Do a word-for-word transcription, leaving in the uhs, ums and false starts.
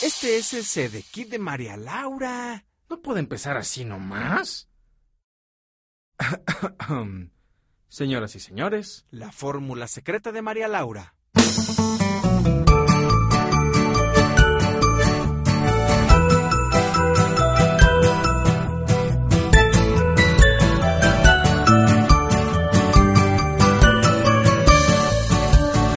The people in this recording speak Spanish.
Este es el CD Kit de María Laura. ¿No puede empezar así nomás? Señoras y señores, la fórmula secreta de María Laura.